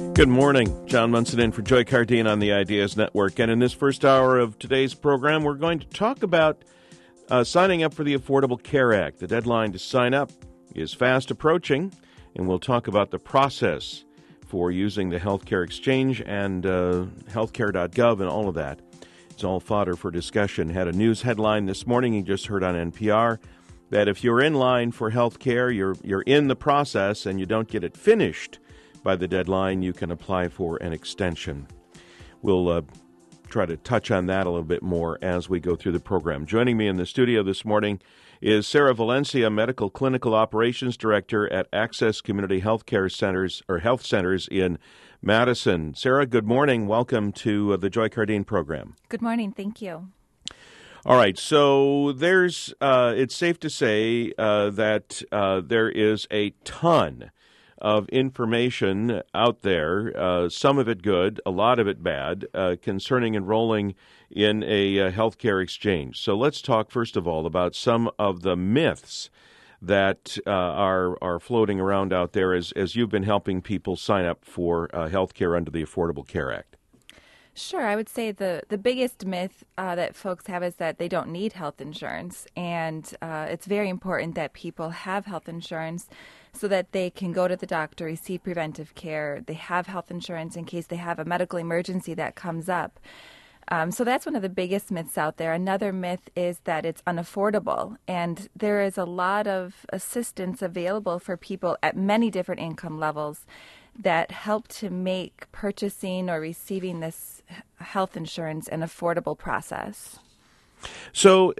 Good morning. John Munson in for Joy Cardine on the Ideas Network. And in this first hour of today's program, we're going to talk about signing up for the Affordable Care Act. The deadline to sign up is fast approaching, and we'll talk about the process for using the healthcare exchange and healthcare.gov and all of that. It's all fodder for discussion. Had a news headline this morning you just heard on NPR that if you're in line for healthcare, you're in the process and you don't get it finished by the deadline, you can apply for an extension. We'll try to touch on that a little bit more as we go through the program. Joining me in the studio this morning is Sarah Valencia, Medical Clinical Operations Director at Access Community Healthcare Centers or Health Centers in Madison. Sarah, good morning. Welcome to the Joy Cardine program. Good morning. Thank you. All right, so there's it's safe to say that there is a ton of information out there, some of it good, a lot of it bad, concerning enrolling in a healthcare exchange. So let's talk, first of all, about some of the myths that are floating around out there as you've been helping people sign up for healthcare under the Affordable Care Act. Sure. I would say the biggest myth that folks have is that they don't need health insurance. And it's very important that people have health insurance so that they can go to the doctor, receive preventive care. They have health insurance in case they have a medical emergency that comes up. So that's one of the biggest myths out there. Another myth is that it's unaffordable. And there is a lot of assistance available for people at many different income levels that help to make purchasing or receiving this health insurance an affordable process. So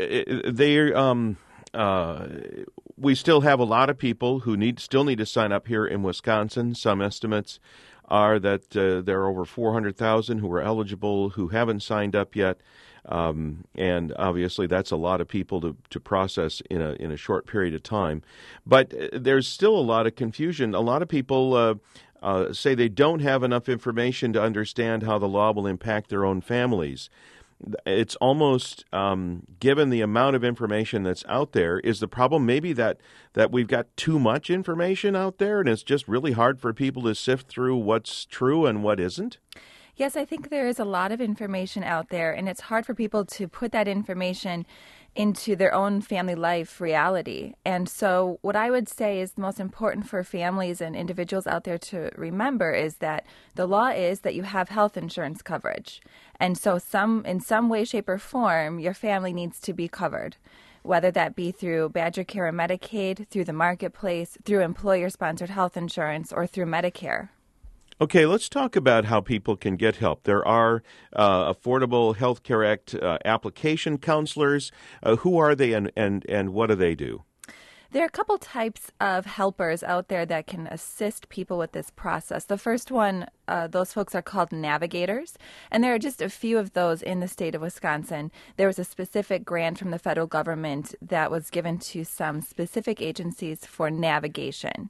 we still have a lot of people who still need to sign up here in Wisconsin. Some estimates are that there are over 400,000 who are eligible who haven't signed up yet. And obviously that's a lot of people to process in a short period of time. But there's still a lot of confusion. A lot of people say they don't have enough information to understand how the law will impact their own families. It's almost, given the amount of information that's out there, is the problem maybe that we've got too much information out there and it's just really hard for people to sift through what's true and what isn't? Yes, I think there is a lot of information out there, and it's hard for people to put that information into their own family life reality. And so what I would say is the most important for families and individuals out there to remember is that the law is that you have health insurance coverage. And so in some way, shape, or form, your family needs to be covered, whether that be through Badger Care or Medicaid, through the marketplace, through employer-sponsored health insurance, or through Medicare. Okay, let's talk about how people can get help. There are Affordable Health Care Act application counselors. Who are they and what do they do? There are a couple types of helpers out there that can assist people with this process. The first one, those folks are called navigators, and there are just a few of those in the state of Wisconsin. There was a specific grant from the federal government that was given to some specific agencies for navigation.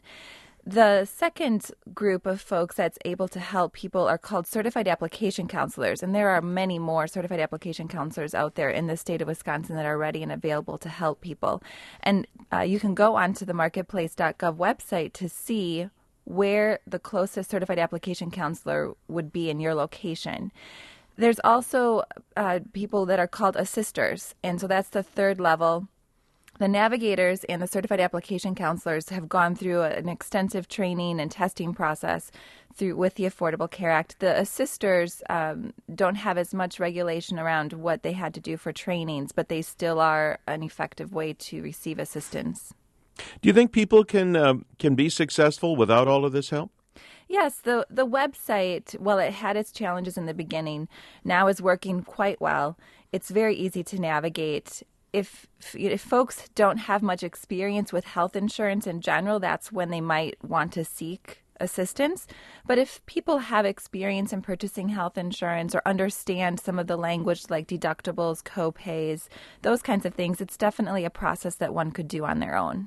The second group of folks that's able to help people are called certified application counselors, and there are many more certified application counselors out there in the state of Wisconsin that are ready and available to help people. And you can go onto the marketplace.gov website to see where the closest certified application counselor would be in your location. There's also people that are called assisters, and so that's the third level. The navigators and the certified application counselors have gone through an extensive training and testing process with the Affordable Care Act. The assisters don't have as much regulation around what they had to do for trainings, but they still are an effective way to receive assistance. Do you think people can be successful without all of this help? Yes, the website, while it had its challenges in the beginning, now is working quite well. It's very easy to navigate. If folks don't have much experience with health insurance in general, that's when they might want to seek assistance. But if people have experience in purchasing health insurance or understand some of the language like deductibles, co-pays, those kinds of things, it's definitely a process that one could do on their own.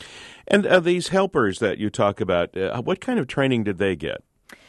And these helpers that you talk about, what kind of training did they get?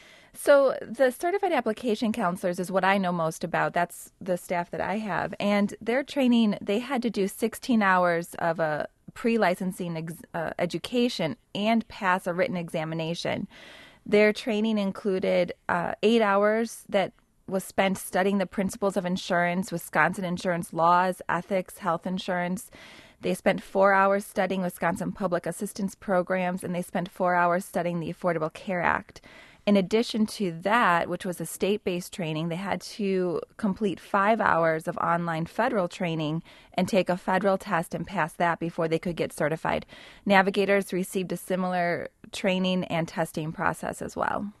So the certified application counselors is what I know most about. That's the staff that I have. And their training, they had to do 16 hours of a pre-licensing education and pass a written examination. Their training included 8 hours that was spent studying the principles of insurance, Wisconsin insurance laws, ethics, health insurance. They spent 4 hours studying Wisconsin public assistance programs, and they spent 4 hours studying the Affordable Care Act. In addition to that, which was a state-based training, they had to complete 5 hours of online federal training and take a federal test and pass that before they could get certified. Navigators received a similar training and testing process as well.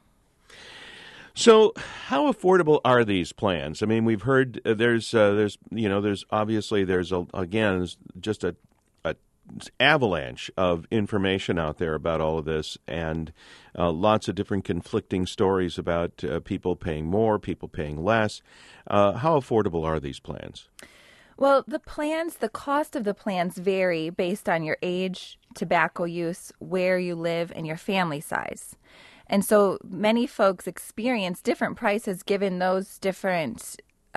So, how affordable are these plans? I mean, we've heard there's obviously again just a avalanche of information out there about all of this, and lots of different conflicting stories about people paying more, people paying less. How affordable are these plans? Well, the cost of the plans vary based on your age, tobacco use, where you live, and your family size. And so many folks experience different prices given those different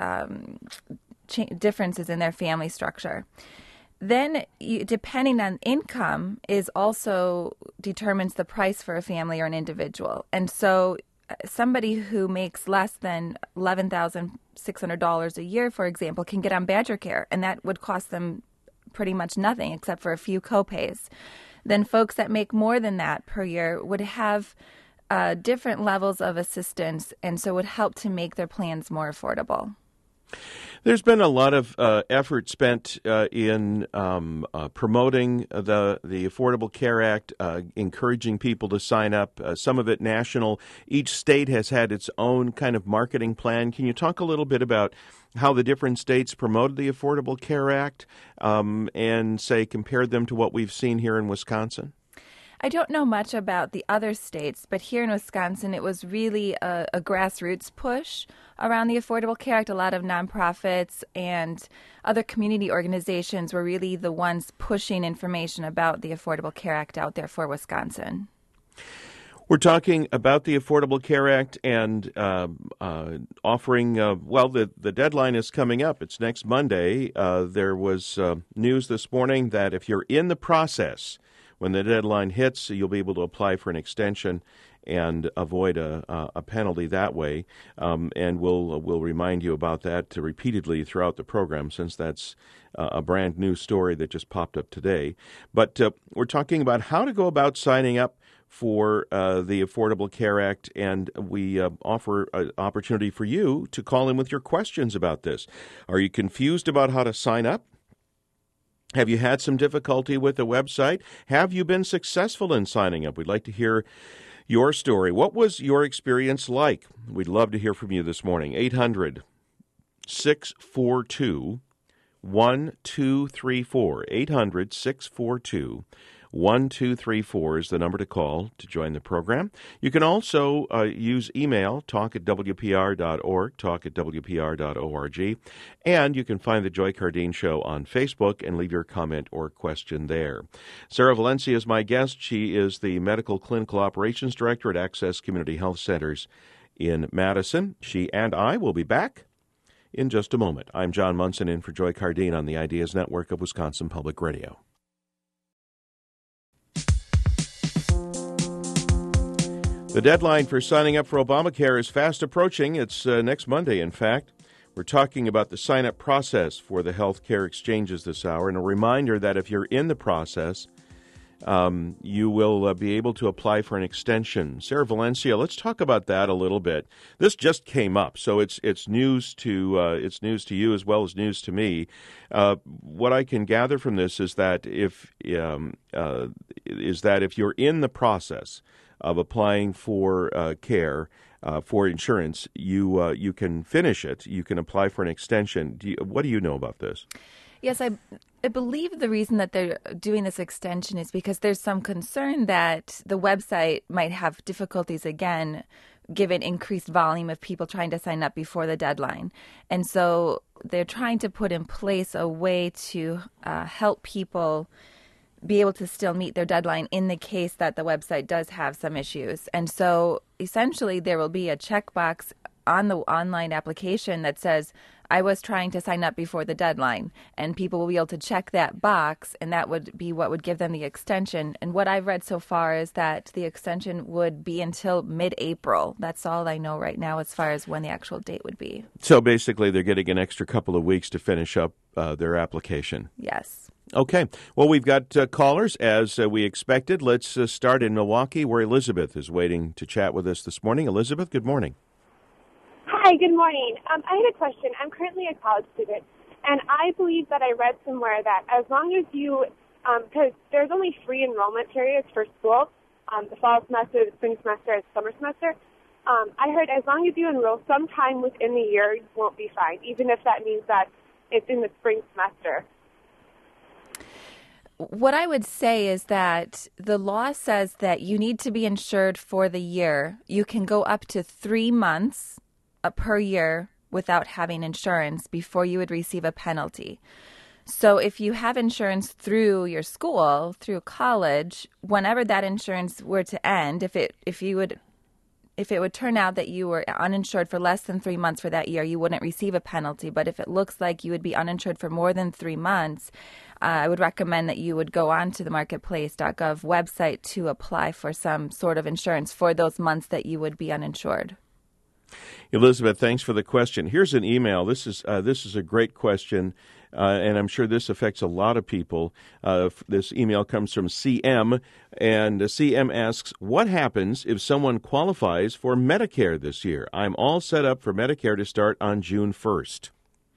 differences in their family structure. Then, depending on income, is also determines the price for a family or an individual. And so somebody who makes less than $11,600 a year, for example, can get on Badger Care, and that would cost them pretty much nothing except for a few copays. Then folks that make more than that per year would have different levels of assistance, and so would help to make their plans more affordable. There's been a lot of effort spent in promoting the Affordable Care Act, encouraging people to sign up, some of it national. Each state has had its own kind of marketing plan. Can you talk a little bit about how the different states promoted the Affordable Care Act and, say, compared them to what we've seen here in Wisconsin? I don't know much about the other states, but here in Wisconsin, it was really a grassroots push around the Affordable Care Act. A lot of nonprofits and other community organizations were really the ones pushing information about the Affordable Care Act out there for Wisconsin. We're talking about the Affordable Care Act and offering, the deadline is coming up. It's next Monday. There was news this morning that if you're in the process, when the deadline hits, you'll be able to apply for an extension and avoid a penalty that way. And we'll remind you about that repeatedly throughout the program, since that's a brand new story that just popped up today. But we're talking about how to go about signing up for the Affordable Care Act, and we offer an opportunity for you to call in with your questions about this. Are you confused about how to sign up? Have you had some difficulty with the website? Have you been successful in signing up? We'd like to hear your story. What was your experience like? We'd love to hear from you this morning. 800-642-1234. 800-642-1234 is the number to call to join the program. You can also use email, talk@wpr.org, talk@wpr.org, and you can find the Joy Cardeen Show on Facebook and leave your comment or question there. Sarah Valencia is my guest. She is the Medical Clinical Operations Director at Access Community Health Centers in Madison. She and I will be back in just a moment. I'm John Munson in for Joy Cardeen on the Ideas Network of Wisconsin Public Radio. The deadline for signing up for Obamacare is fast approaching. It's next Monday, in fact. We're talking about the sign-up process for the health care exchanges this hour, and a reminder that if you're in the process, you will be able to apply for an extension. Sarah Valencia, let's talk about that a little bit. This just came up, so it's news to you as well as news to me. What I can gather from this is that if you're in the process of applying for care for insurance, you can finish it. You can apply for an extension. What do you know about this? Yes, I believe the reason that they're doing this extension is because there's some concern that the website might have difficulties again, given increased volume of people trying to sign up before the deadline. And so they're trying to put in place a way to help people be able to still meet their deadline in the case that the website does have some issues. And so essentially there will be a checkbox on the online application that says, I was trying to sign up before the deadline, and people will be able to check that box, and that would be what would give them the extension. And what I've read so far is that the extension would be until mid-April. That's all I know right now as far as when the actual date would be. So basically, they're getting an extra couple of weeks to finish up their application. Yes. Okay. Well, we've got callers, as we expected. Let's start in Milwaukee, where Elizabeth is waiting to chat with us this morning. Elizabeth, good morning. Hi, good morning. I had a question. I'm currently a college student, and I believe that I read somewhere that as long as you, because there's only 3 enrollment periods for school, the fall semester, the spring semester, and summer semester. I heard as long as you enroll sometime within the year, you won't be fined, even if that means that it's in the spring semester. What I would say is that the law says that you need to be insured for the year. You can go up to 3 months per year without having insurance before you would receive a penalty. So if you have insurance through your school, through college, whenever that insurance were to end, if it would turn out that you were uninsured for less than 3 months for that year, you wouldn't receive a penalty. But if it looks like you would be uninsured for more than 3 months, I would recommend that you would go on to the marketplace.gov website to apply for some sort of insurance for those months that you would be uninsured. Elizabeth, thanks for the question. Here's an email. This is a great question, and I'm sure this affects a lot of people. This email comes from CM, and CM asks, what happens if someone qualifies for Medicare this year? I'm all set up for Medicare to start on June 1st.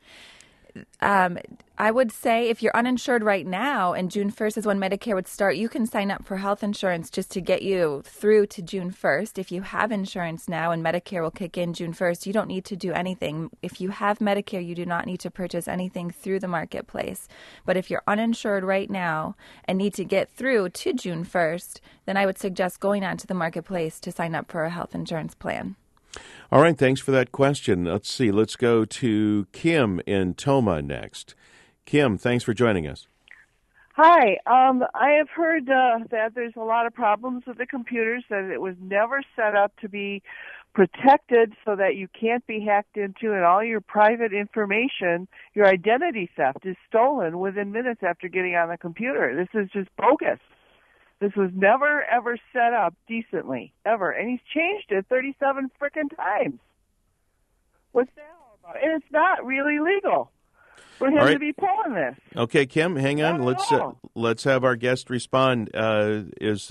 I would say if you're uninsured right now and June 1st is when Medicare would start, you can sign up for health insurance just to get you through to June 1st. If you have insurance now and Medicare will kick in June 1st, you don't need to do anything. If you have Medicare, you do not need to purchase anything through the marketplace. But if you're uninsured right now and need to get through to June 1st, then I would suggest going on to the marketplace to sign up for a health insurance plan. All right, thanks for that question. Let's see. Let's go to Kim in Toma next. Kim, thanks for joining us. Hi. I have heard that there's a lot of problems with the computers, that it was never set up to be protected so that you can't be hacked into, and all your private information, your identity theft, is stolen within minutes after getting on the computer. This is just bogus. This was never, ever set up decently, ever. And he's changed it 37 frickin' times. What's that all about? And it's not really legal for him to be pulling this. Okay, Kim, hang on. Let's have our guest respond. Are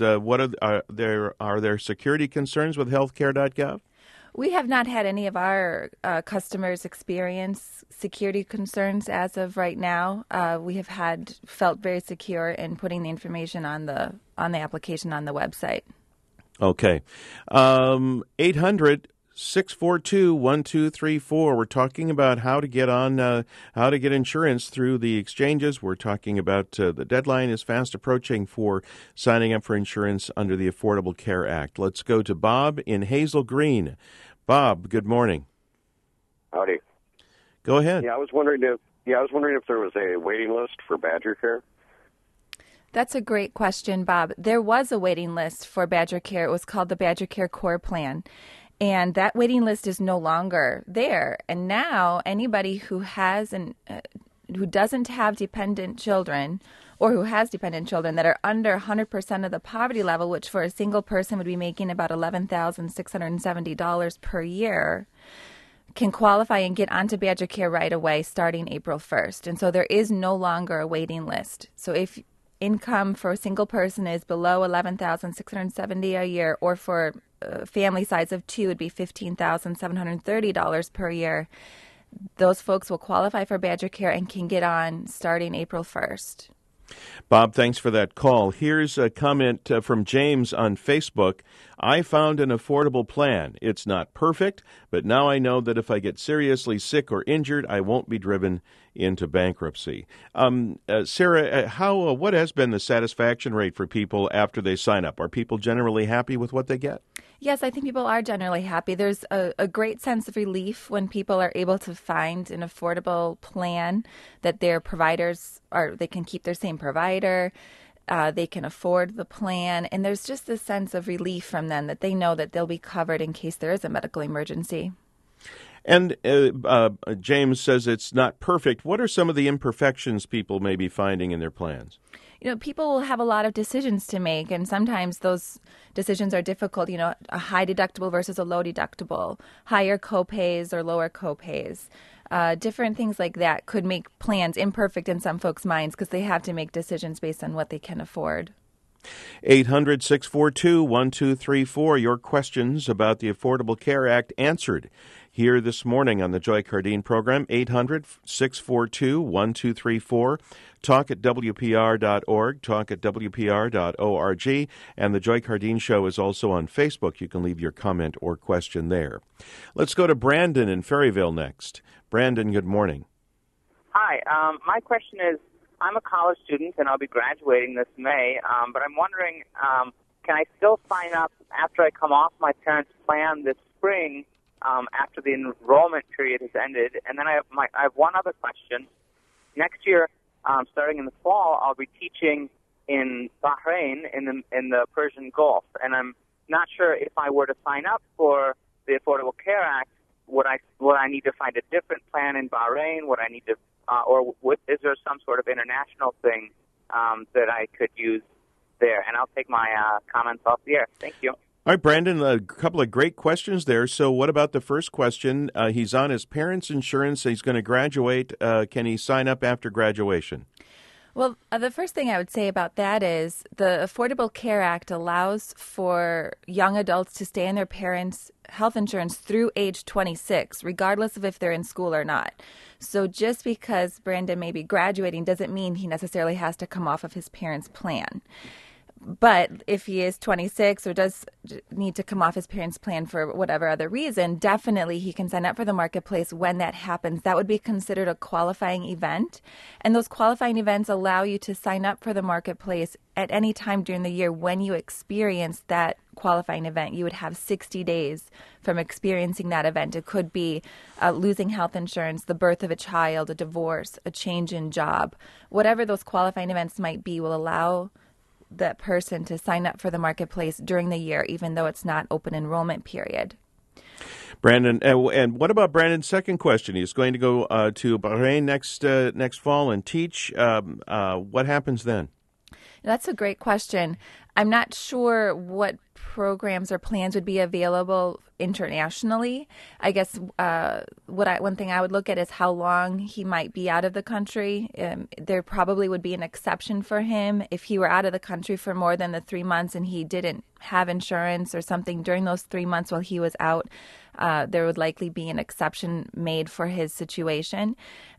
there security concerns with healthcare.gov? We have not had any of our customers experience security concerns as of right now. We have felt very secure in putting the information on the application on the website. Okay. 800-642-1234. We're talking about how to get insurance through the exchanges. We're talking about the deadline is fast approaching for signing up for insurance under the Affordable Care Act. Let's go to Bob in Hazel Green. Bob, good morning. Howdy. Go ahead. I was wondering if there was a waiting list for Badger Care. That's a great question, Bob. There was a waiting list for Badger Care. It was called the Badger Care Core Plan. And that waiting list is no longer there. And now anybody who who doesn't have dependent children or who has dependent children that are under 100% of the poverty level, which for a single person would be making about $11,670 per year, can qualify and get onto Badger Care right away starting April 1st. And so there is no longer a waiting list. So if income for a single person is below $11,670 a year, or for family size of 2 would be $15,730 per year, those folks will qualify for Badger Care and can get on starting April 1st. Bob, thanks for that call. Here's a comment from James on Facebook. I found an affordable plan. It's not perfect, but now I know that if I get seriously sick or injured, I won't be driven into bankruptcy. Sarah, what has been the satisfaction rate for people after they sign up? Are people generally happy with what they get? Yes, I think people are generally happy. There's a great sense of relief when people are able to find an affordable plan that their providers they can keep their same provider, they can afford the plan, and there's just a sense of relief from them that they know that they'll be covered in case there is a medical emergency. And James says it's not perfect. What are some of the imperfections people may be finding in their plans? People will have a lot of decisions to make, and sometimes those decisions are difficult. A high deductible versus a low deductible, higher copays or lower copays. Different things like that could make plans imperfect in some folks' minds because they have to make decisions based on what they can afford. 800-642-1234. Your questions about the Affordable Care Act answered here this morning on the Joy Cardine program. 800-642-1234. Talk at WPR.org, talk at WPR.org, and the Joy Cardine Show is also on Facebook. You can leave your comment or question there. Let's go to Brandon in Ferryville next. Brandon, good morning. Hi. My question is, I'm a college student, and I'll be graduating this May, but I'm wondering, can I still sign up after I come off my parents' plan this spring after the enrollment period has ended? And then I have one other question. Next year, starting in the fall, I'll be teaching in Bahrain in the Persian Gulf, and I'm not sure if I were to sign up for the Affordable Care Act, would I need to find a different plan in Bahrain? Would I need to is there some sort of international thing that I could use there? And I'll take my comments off the air. Thank you. All right, Brandon, a couple of great questions there. So what about the first question? He's on his parents' insurance. He's going to graduate. Can he sign up after graduation? Well, the first thing I would say about that is the Affordable Care Act allows for young adults to stay on their parents' health insurance through age 26, regardless of if they're in school or not. So just because Brandon may be graduating doesn't mean he necessarily has to come off of his parents' plan. But if he is 26 or does need to come off his parents' plan for whatever other reason, definitely he can sign up for the marketplace when that happens. That would be considered a qualifying event. And those qualifying events allow you to sign up for the marketplace at any time during the year when you experience that qualifying event. You would have 60 days from experiencing that event. It could be losing health insurance, the birth of a child, a divorce, a change in job. Whatever those qualifying events might be will allow that person to sign up for the marketplace during the year, even though it's not open enrollment period. Brandon, and what about Brandon's second question? He's going to go to Bahrain next fall and teach. What happens then? That's a great question. I'm not sure what programs or plans would be available internationally. I guess one thing I would look at is how long he might be out of the country. There probably would be an exception for him if he were out of the country for more than the 3 months and he didn't have insurance or something during those 3 months while he was out. There would likely be an exception made for his situation.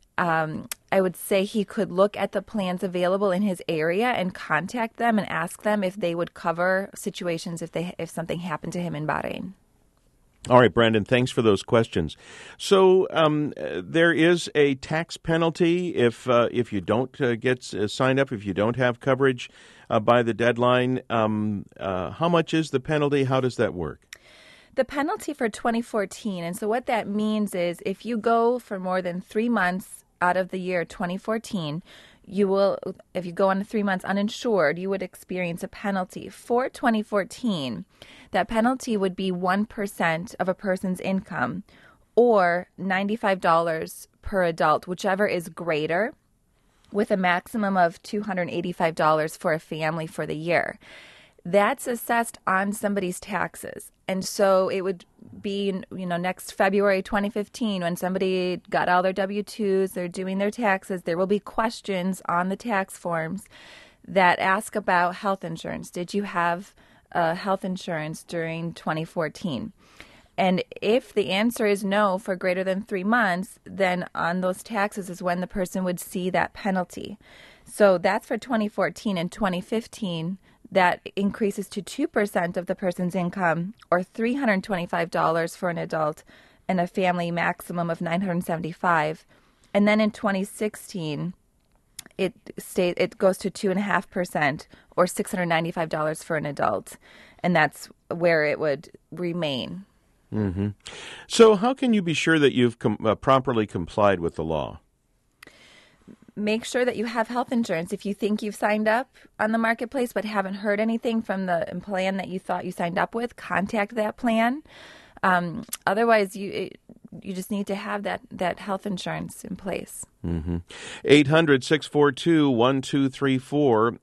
I would say he could look at the plans available in his area and contact them and ask them if they would cover situations if something happened to him in Bahrain. All right, Brandon, thanks for those questions. So there is a tax penalty if you don't get signed up, if you don't have coverage by the deadline. How much is the penalty? How does that work? The penalty for 2014, and so what that means is if you go for more than 3 months out of the year 2014, if you go on 3 months uninsured, you would experience a penalty. For 2014, that penalty would be 1% of a person's income or $95 per adult, whichever is greater, with a maximum of $285 for a family for the year. That's assessed on somebody's taxes. And so it would be, next February 2015, when somebody got all their W-2s, they're doing their taxes, there will be questions on the tax forms that ask about health insurance. Did you have health insurance during 2014? And if the answer is no for greater than 3 months, then on those taxes is when the person would see that penalty. So that's for 2014 and 2015. That increases to 2% of the person's income or $325 for an adult and a family maximum of $975. And then in 2016, it goes to 2.5% or $695 for an adult. And that's where it would remain. Mm-hmm. So how can you be sure that you've properly complied with the law? Make sure that you have health insurance. If you think you've signed up on the marketplace but haven't heard anything from the plan that you thought you signed up with, contact that plan. Otherwise, you you just need to have that health insurance in place. 800-642-1234,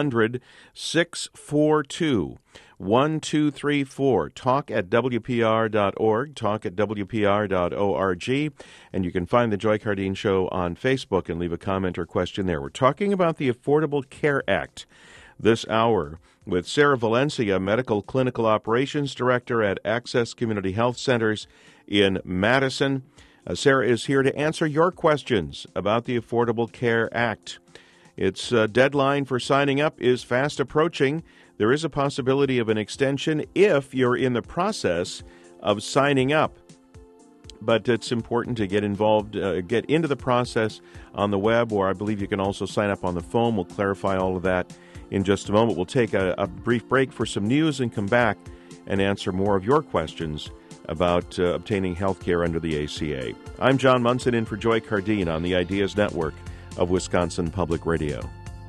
800-642-1234. Talk at WPR.org, talk at WPR.org, and you can find the Joy Cardine Show on Facebook and leave a comment or question there. We're talking about the Affordable Care Act this hour with Sarah Valencia, Medical Clinical Operations Director at Access Community Health Centers in Madison. Sarah is here to answer your questions about the Affordable Care Act. Its deadline for signing up is fast approaching. There is a possibility of an extension if you're in the process of signing up. But it's important to get involved, get into the process on the web, or I believe you can also sign up on the phone. We'll clarify all of that in just a moment. We'll take a brief break for some news and come back and answer more of your questions about obtaining health care under the ACA. I'm John Munson in for Joy Cardine on the Ideas Network of Wisconsin Public Radio.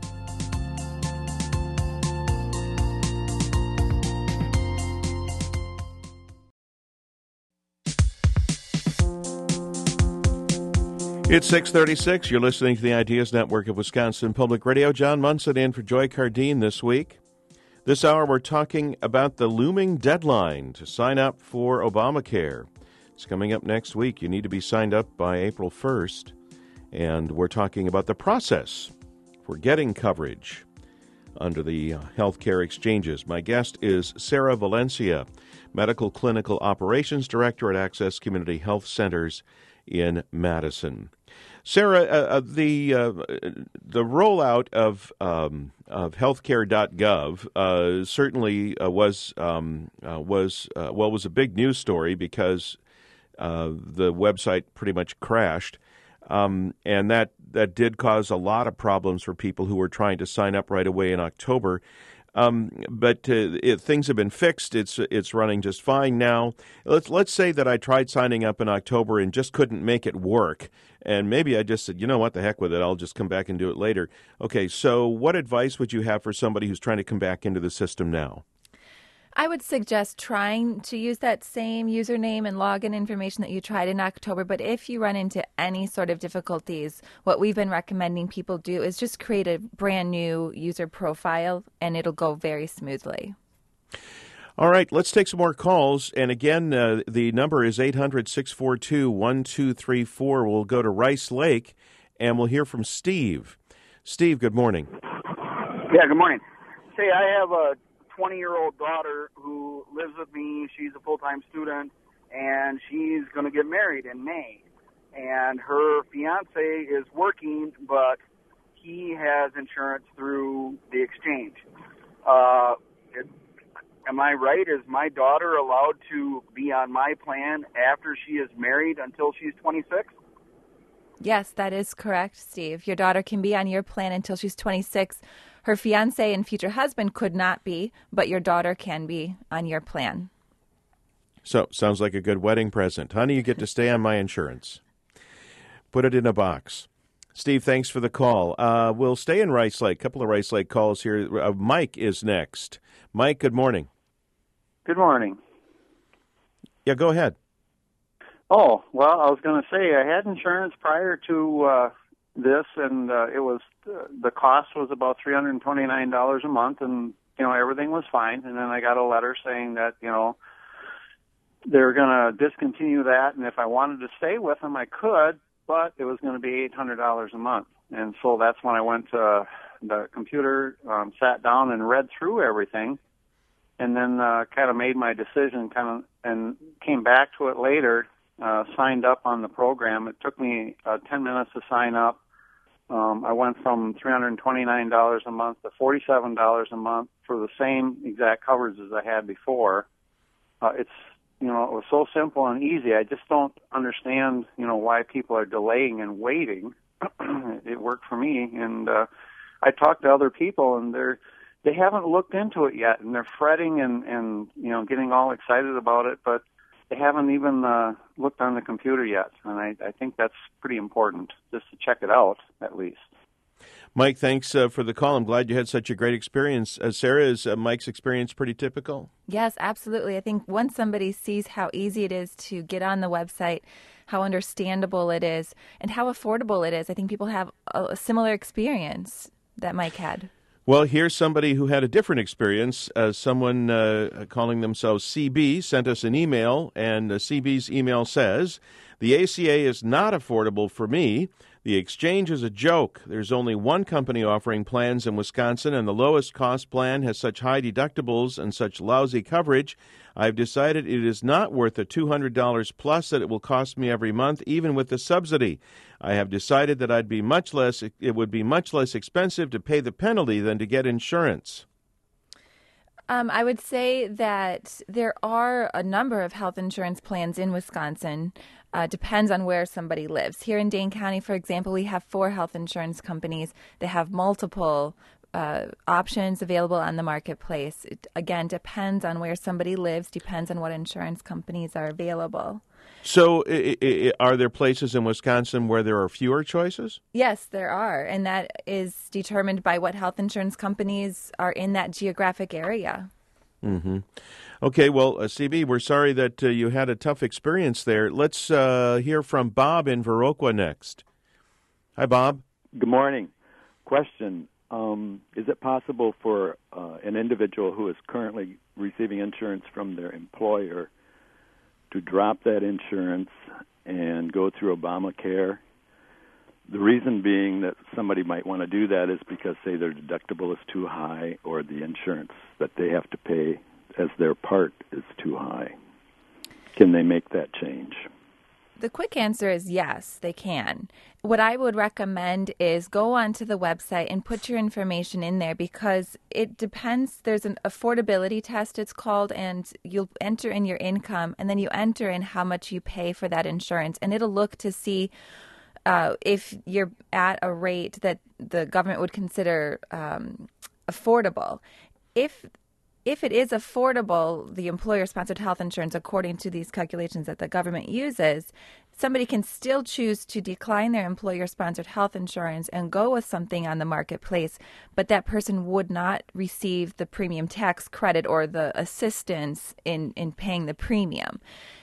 It's 6:36. You're listening to the Ideas Network of Wisconsin Public Radio. John Munson in for Joy Cardine this week. This hour we're talking about the looming deadline to sign up for Obamacare. It's coming up next week. You need to be signed up by April 1st. And we're talking about the process for getting coverage under the health care exchanges. My guest is Sarah Valencia, Medical Clinical Operations Director at Access Community Health Centers in Madison. Sarah, the rollout of healthcare.gov certainly was a big news story because the website pretty much crashed, and that did cause a lot of problems for people who were trying to sign up right away in October. But things have been fixed. It's running just fine now. Let's say that I tried signing up in October and just couldn't make it work. And maybe I just said, you know what, the heck with it. I'll just come back and do it later. Okay, so what advice would you have for somebody who's trying to come back into the system now? I would suggest trying to use that same username and login information that you tried in October. But if you run into any sort of difficulties, what we've been recommending people do is just create a brand new user profile, and it'll go very smoothly. All right, let's take some more calls. And again, the number is 800-642-1234. We'll go to Rice Lake, and we'll hear from Steve. Steve, good morning. Yeah, good morning. Say, I have a 20-year-old daughter who lives with me. She's a full-time student, and she's going to get married in May. And her fiance is working, but he has insurance through the exchange. Am I right? Is my daughter allowed to be on my plan after she is married until she's 26? Yes, that is correct, Steve. Your daughter can be on your plan until she's 26. Her fiancé and future husband could not be, but your daughter can be on your plan. So, sounds like a good wedding present. Honey, you get to stay on my insurance. Put it in a box. Steve, thanks for the call. We'll stay in Rice Lake. A couple of Rice Lake calls here. Mike is next. Mike, good morning. Good morning. Yeah, go ahead. Oh, well, I was going to say I had insurance prior to this, and it was the cost was about $329 a month, and everything was fine. And then I got a letter saying that they're going to discontinue that, and if I wanted to stay with them, I could, but it was going to be $800 a month. And so that's when I went to the computer, sat down and read through everything, and then kind of made my decision, and came back to it later. Signed up on the program. It took me 10 minutes to sign up. I went from $329 a month to $47 a month for the same exact coverage as I had before. It was so simple and easy. I just don't understand, why people are delaying and waiting. It worked for me, and I talked to other people, and they haven't looked into it yet, and they're fretting and getting all excited about it, but they haven't even looked on the computer yet, and I think that's pretty important, just to check it out, at least. Mike, thanks for the call. I'm glad you had such a great experience. Sarah, is Mike's experience pretty typical? Yes, absolutely. I think once somebody sees how easy it is to get on the website, how understandable it is, and how affordable it is, I think people have a similar experience that Mike had. Well, here's somebody who had a different experience. Someone calling themselves CB sent us an email, and CB's email says, "The ACA is not affordable for me. The exchange is a joke. There's only one company offering plans in Wisconsin, and the lowest cost plan has such high deductibles and such lousy coverage. I've decided it is not worth the $200 plus that it will cost me every month, even with the subsidy. I have decided that it would be much less expensive to pay the penalty than to get insurance." I would say that there are a number of health insurance plans in Wisconsin. Depends on where somebody lives. Here in Dane County, for example, we have 4 health insurance companies. They have multiple options available on the marketplace. It, again, depends on where somebody lives, depends on what insurance companies are available. So are there places in Wisconsin where there are fewer choices? Yes, there are, and that is determined by what health insurance companies are in that geographic area. Mm-hmm. Okay, well, CB, we're sorry that you had a tough experience there. Let's hear from Bob in Viroqua next. Hi, Bob. Good morning. Question. Is it possible for an individual who is currently receiving insurance from their employer to drop that insurance and go through Obamacare? The reason being that somebody might want to do that is because, say, their deductible is too high or the insurance that they have to pay as their part is too high. Can they make that change? The quick answer is yes, they can. What I would recommend is go onto the website and put your information in there because it depends. There's an affordability test, it's called, and you'll enter in your income, and then you enter in how much you pay for that insurance, and it'll look to see if you're at a rate that the government would consider affordable. If it is affordable, the employer-sponsored health insurance, according to these calculations that the government uses, somebody can still choose to decline their employer-sponsored health insurance and go with something on the marketplace, but that person would not receive the premium tax credit or the assistance in paying the premium.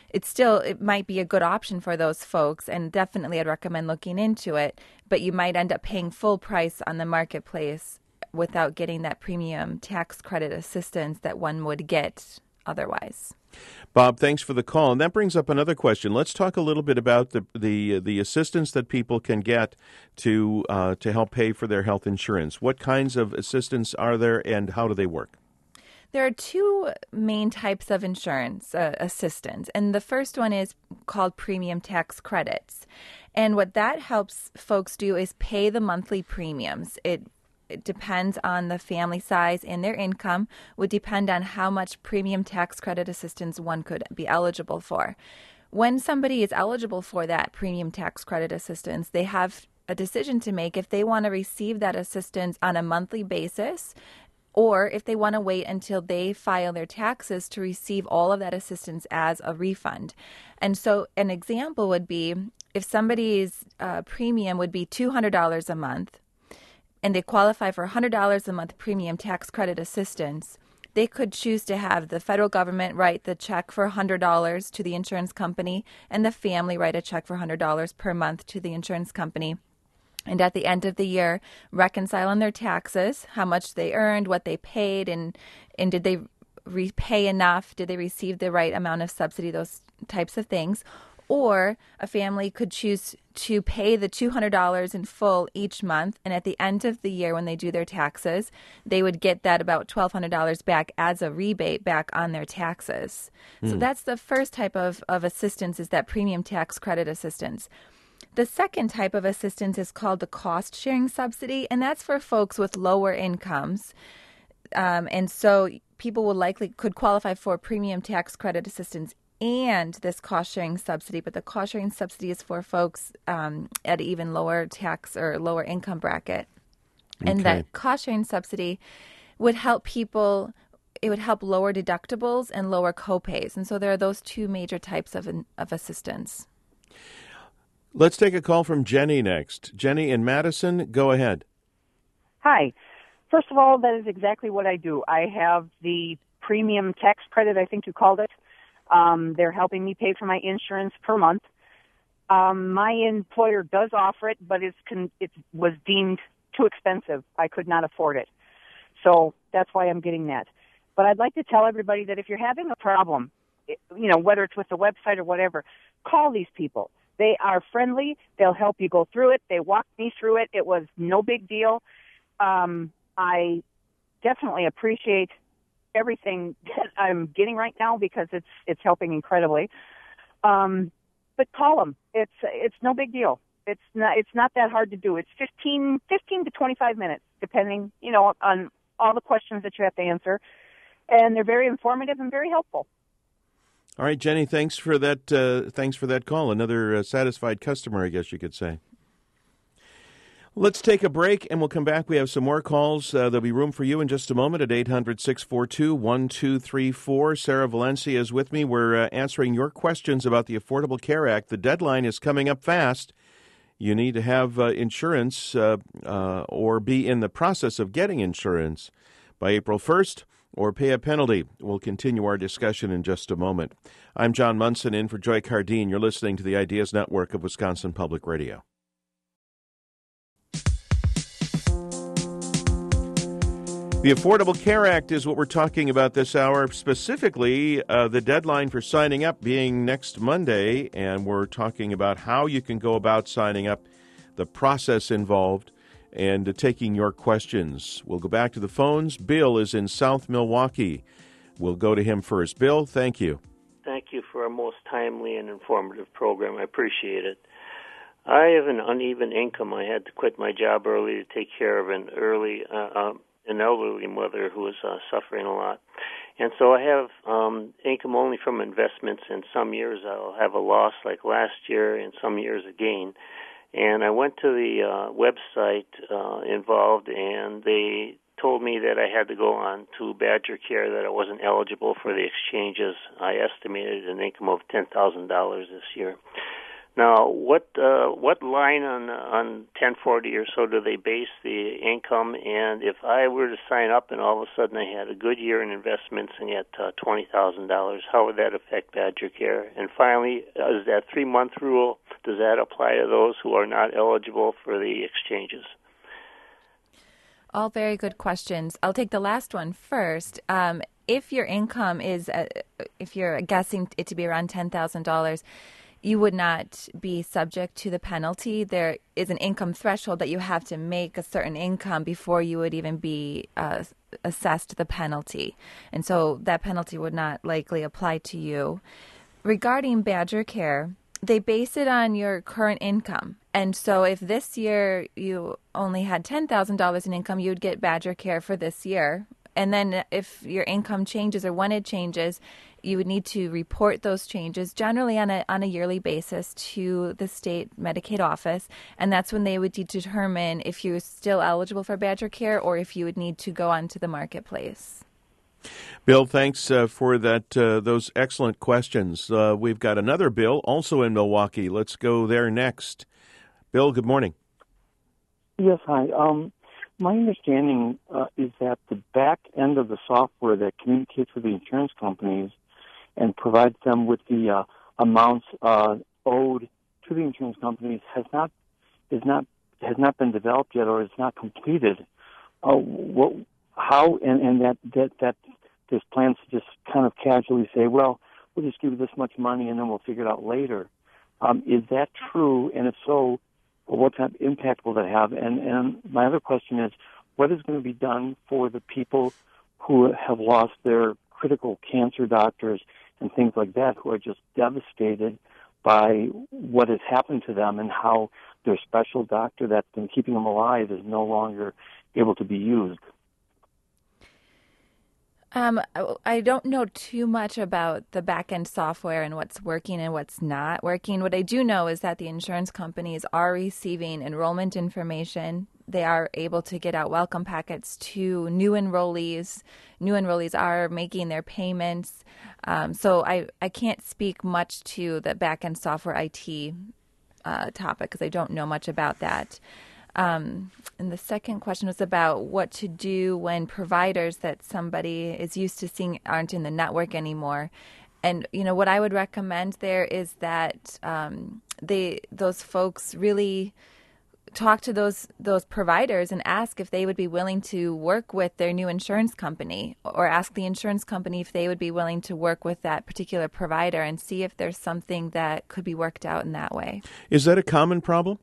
It might be a good option for those folks, and definitely I'd recommend looking into it, but you might end up paying full price on the marketplace without getting that premium tax credit assistance that one would get otherwise. Bob, thanks for the call. And that brings up another question. Let's talk a little bit about the assistance that people can get to help pay for their health insurance. What kinds of assistance are there, and how do they work? There are 2 main types of insurance assistance, and the first one is called premium tax credits. And what that helps folks do is pay the monthly premiums. It depends on the family size and their income, would depend on how much premium tax credit assistance one could be eligible for. When somebody is eligible for that premium tax credit assistance, they have a decision to make if they want to receive that assistance on a monthly basis or if they want to wait until they file their taxes to receive all of that assistance as a refund. And so an example would be if somebody's premium would be $200 a month, and they qualify for $100 a month premium tax credit assistance, they could choose to have the federal government write the check for $100 to the insurance company and the family write a check for $100 per month to the insurance company. And at the end of the year, reconcile on their taxes, how much they earned, what they paid, and did they repay enough? Did they receive the right amount of subsidy, those types of things? Or a family could choose to pay the $200 in full each month, and at the end of the year when they do their taxes, they would get that about $1,200 back as a rebate back on their taxes. So that's the first type of assistance, is that premium tax credit assistance. The second type of assistance is called the cost-sharing subsidy, and that's for folks with lower incomes. And so people could qualify for premium tax credit assistance and this cost-sharing subsidy, but the cost-sharing subsidy is for folks at an even lower tax or lower income bracket. Okay. And that cost-sharing subsidy would help people, it would help lower deductibles and lower copays. And so there are those 2 major types of assistance. Let's take a call from Jenny next. Jenny in Madison, go ahead. Hi. First of all, that is exactly what I do. I have the premium tax credit, I think you called it. They're helping me pay for my insurance per month. My employer does offer it, but it was deemed too expensive. I could not afford it. So that's why I'm getting that. But I'd like to tell everybody that if you're having a problem, whether it's with the website or whatever, call these people. They are friendly. They'll help you go through it. They walked me through it. It was no big deal. I definitely appreciate everything that I'm getting right now because it's helping incredibly. But call them. It's no big deal. It's not that hard to do. It's 15 to 25 minutes, depending, on all the questions that you have to answer. And they're very informative and very helpful. All right, Jenny, thanks for that call. Another satisfied customer, I guess you could say. Let's take a break, and we'll come back. We have some more calls. There'll be room for you in just a moment at 800-642-1234. Sarah Valencia is with me. We're answering your questions about the Affordable Care Act. The deadline is coming up fast. You need to have insurance or be in the process of getting insurance by April 1st or pay a penalty. We'll continue our discussion in just a moment. I'm John Munson in for Joy Cardine. You're listening to the Ideas Network of Wisconsin Public Radio. The Affordable Care Act is what we're talking about this hour, specifically the deadline for signing up being next Monday, and we're talking about how you can go about signing up, the process involved, and taking your questions. We'll go back to the phones. Bill is in South Milwaukee. We'll go to him first. Bill, thank you. Thank you for a most timely and informative program. I appreciate it. I have an uneven income. I had to quit my job early to take care of an elderly mother who was suffering a lot. And so I have income only from investments, and some years I'll have a loss like last year, and some years a gain. And I went to the website involved, and they told me that I had to go on to Badger Care, that I wasn't eligible for the exchanges. I estimated an income of $10,000 this year. Now, what line on 1040 or so do they base the income? And if I were to sign up and all of a sudden I had a good year in investments and get $20,000, how would that affect Badger Care? And finally, is that 3-month rule, does that apply to those who are not eligible for the exchanges? All very good questions. I'll take the last one first. If your income is, if you're guessing it to be around $10,000, you would not be subject to the penalty. There is an income threshold that you have to make a certain income before you would even be assessed the penalty. And so that penalty would not likely apply to you. Regarding Badger Care, they base it on your current income. And so if this year you only had $10,000 in income, you'd get Badger Care for this year. And then if your income changes or when it changes, you would need to report those changes generally on a yearly basis to the state Medicaid office. And that's when they would determine if you're still eligible for Badger Care or if you would need to go onto the marketplace. Bill, thanks for those excellent questions. We've got another Bill also in Milwaukee. Let's go there next. Bill, good morning. Yes, hi. My understanding is that the back end of the software that communicates with the insurance companies and provides them with the amounts owed to the insurance companies has not been developed yet, or is not completed. How and that there's plans to just kind of casually say, well, we'll just give you this much money and then we'll figure it out later. Is that true? And if so, what kind of impact will that have? And my other question is, what is going to be done for the people who have lost their critical cancer doctors and things like that, who are just devastated by what has happened to them and how their special doctor that's been keeping them alive is no longer able to be used? I don't know too much about the back-end software and what's working and what's not working. What I do know is that the insurance companies are receiving enrollment information. They are able to get out welcome packets to new enrollees. New enrollees are making their payments. So I can't speak much to the back-end software IT topic because I don't know much about that. And the second question was about what to do when providers that somebody is used to seeing aren't in the network anymore. And, what I would recommend there is that those folks really talk to those providers and ask if they would be willing to work with their new insurance company, or ask the insurance company if they would be willing to work with that particular provider, and see if there's something that could be worked out in that way. Is that a common problem?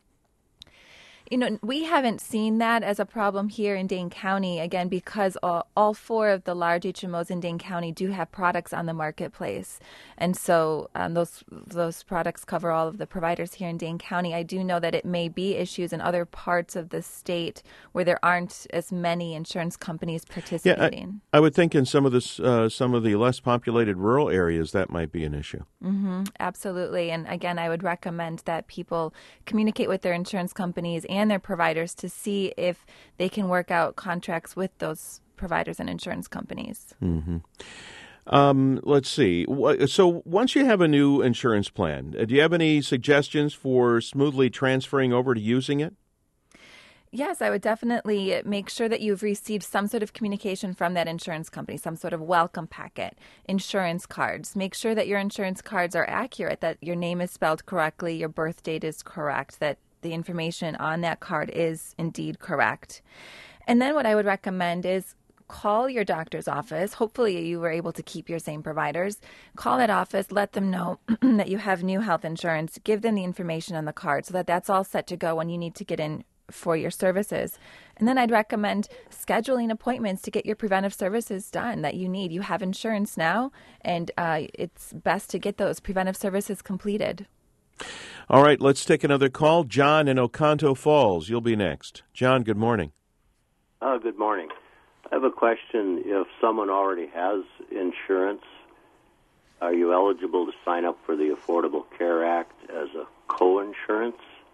We haven't seen that as a problem here in Dane County, again, because all four of the large HMOs in Dane County do have products on the marketplace. And so those products cover all of the providers here in Dane County. I do know that it may be issues in other parts of the state where there aren't as many insurance companies participating. Yeah, I would think in some of the less populated rural areas that might be an issue. Mm-hmm, absolutely. And again, I would recommend that people communicate with their insurance companies and their providers to see if they can work out contracts with those providers and insurance companies. Mm-hmm. Let's see. So once you have a new insurance plan, do you have any suggestions for smoothly transferring over to using it? Yes, I would definitely make sure that you've received some sort of communication from that insurance company, some sort of welcome packet, insurance cards. Make sure that your insurance cards are accurate, that your name is spelled correctly, your birth date is correct, that the information on that card is indeed correct. And then what I would recommend is call your doctor's office. Hopefully you were able to keep your same providers. Call that office, let them know that you have new health insurance, give them the information on the card so that that's all set to go when you need to get in for your services. And then I'd recommend scheduling appointments to get your preventive services done that you need. You have insurance now, and it's best to get those preventive services completed. All right, let's take another call. John in Oconto Falls, you'll be next. John, good morning. Good morning. I have a question. If someone already has insurance, are you eligible to sign up for the Affordable Care Act as a co-insurance?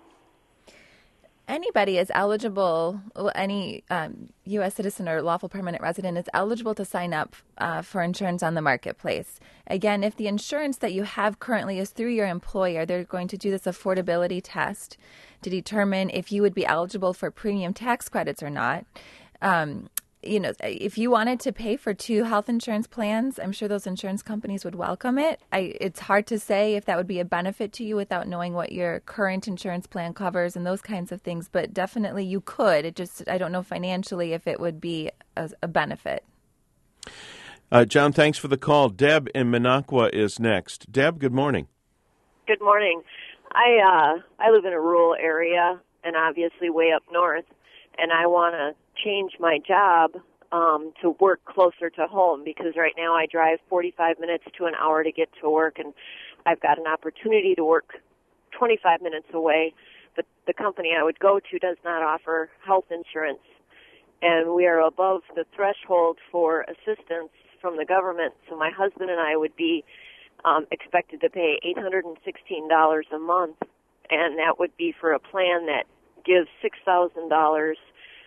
Anybody is eligible, any U.S. citizen or lawful permanent resident is eligible to sign up for insurance on the marketplace. Again, if the insurance that you have currently is through your employer, they're going to do this affordability test to determine if you would be eligible for premium tax credits or not. If you wanted to pay for two health insurance plans, I'm sure those insurance companies would welcome it. It's hard to say if that would be a benefit to you without knowing what your current insurance plan covers and those kinds of things, but definitely you could. I don't know financially if it would be a benefit. John, thanks for the call. Deb in Minocqua is next. Deb, good morning. Good morning. I live in a rural area and obviously way up north, and I want to change my job to work closer to home, because right now I drive 45 minutes to an hour to get to work, and I've got an opportunity to work 25 minutes away, but the company I would go to does not offer health insurance, and we are above the threshold for assistance from the government, so my husband and I would be expected to pay $816 a month, and that would be for a plan that gives $6,000.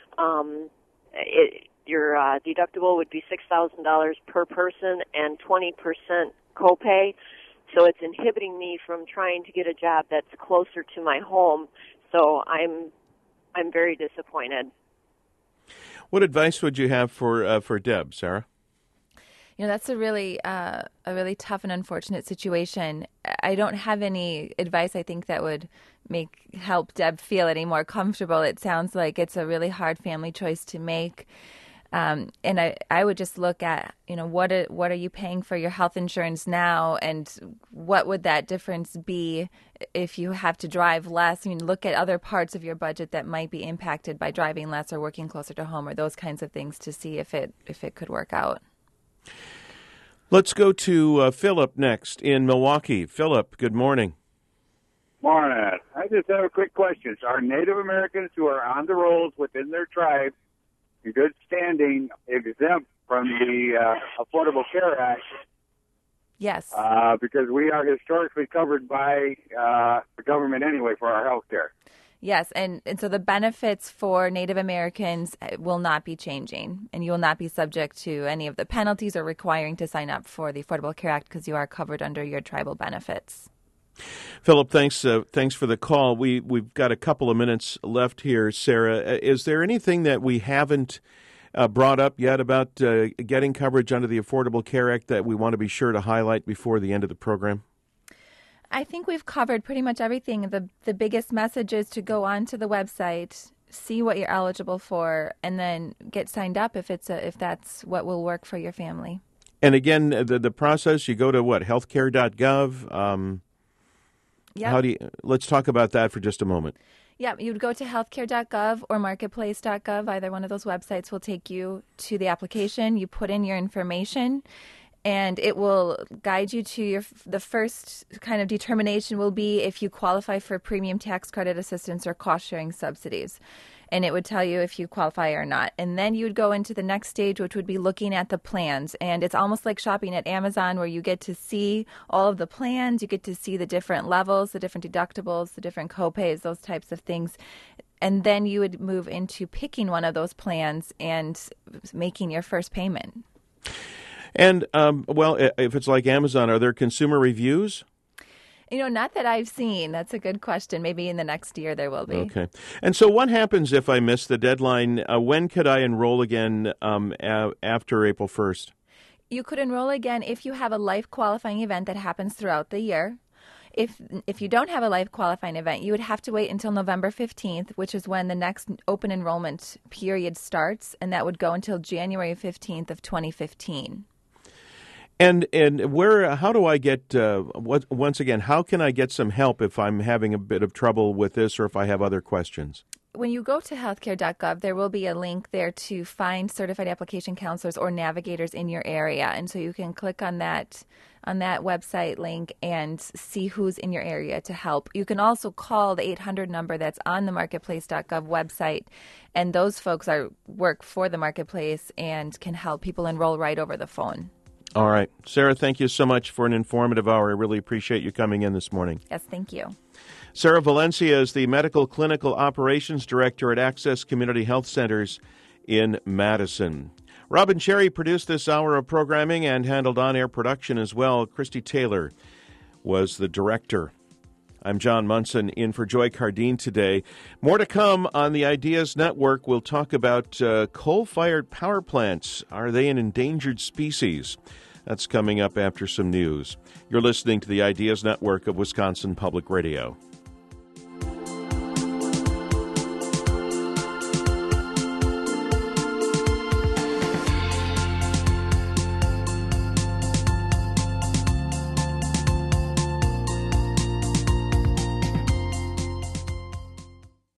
Your deductible would be $6,000 per person and 20% copay. So it's inhibiting me from trying to get a job that's closer to my home. So I'm very disappointed. What advice would you have for Deb, Sarah? That's a really tough and unfortunate situation. I don't have any advice, I think, that would help Deb feel any more comfortable. It sounds like it's a really hard family choice to make. And I would just look at, what are you paying for your health insurance now, and what would that difference be if you have to drive less? Look at other parts of your budget that might be impacted by driving less or working closer to home, or those kinds of things, to see if it could work out. Let's go to Philip next in Milwaukee. Philip, good morning. Morning. I just have a quick question. Are Native Americans who are on the rolls within their tribe in good standing exempt from the Affordable Care Act? Yes. Because we are historically covered by the government anyway for our health care. Yes, and so the benefits for Native Americans will not be changing, and you will not be subject to any of the penalties or requiring to sign up for the Affordable Care Act, because you are covered under your tribal benefits. Philip, thanks for the call. We've got a couple of minutes left here, Sarah. Is there anything that we haven't brought up yet about getting coverage under the Affordable Care Act that we want to be sure to highlight before the end of the program? I think we've covered pretty much everything. The biggest message is to go onto the website, see what you're eligible for, and then get signed up if that's what will work for your family. And again, the process, you go to what, healthcare.gov? Yep. Let's talk about that for just a moment. Yeah, you'd go to healthcare.gov or marketplace.gov. Either one of those websites will take you to the application. You put in your information, and it will guide you to the first kind of determination will be if you qualify for premium tax credit assistance or cost-sharing subsidies. And it would tell you if you qualify or not. And then you would go into the next stage, which would be looking at the plans. And it's almost like shopping at Amazon, where you get to see all of the plans, you get to see the different levels, the different deductibles, the different copays, those types of things. And then you would move into picking one of those plans and making your first payment. And, if it's like Amazon, are there consumer reviews? Not that I've seen. That's a good question. Maybe in the next year there will be. Okay. And so what happens if I miss the deadline? When could I enroll again after April 1st? You could enroll again if you have a life qualifying event that happens throughout the year. If you don't have a life qualifying event, you would have to wait until November 15th, which is when the next open enrollment period starts, and that would go until January 15th of 2015. And how do I get, once again, how can I get some help if I'm having a bit of trouble with this or if I have other questions? When you go to healthcare.gov, there will be a link there to find certified application counselors or navigators in your area. And so you can click on that website link and see who's in your area to help. You can also call the 800 number that's on the marketplace.gov website, and those folks work for the Marketplace and can help people enroll right over the phone. All right. Sarah, thank you so much for an informative hour. I really appreciate you coming in this morning. Yes, thank you. Sarah Valencia is the Medical Clinical Operations Director at Access Community Health Centers in Madison. Robin Cherry produced this hour of programming and handled on-air production as well. Christy Taylor was the director. I'm John Munson in for Joy Cardine today. More to come on the Ideas Network. We'll talk about coal-fired power plants. Are they an endangered species? That's coming up after some news. You're listening to the Ideas Network of Wisconsin Public Radio.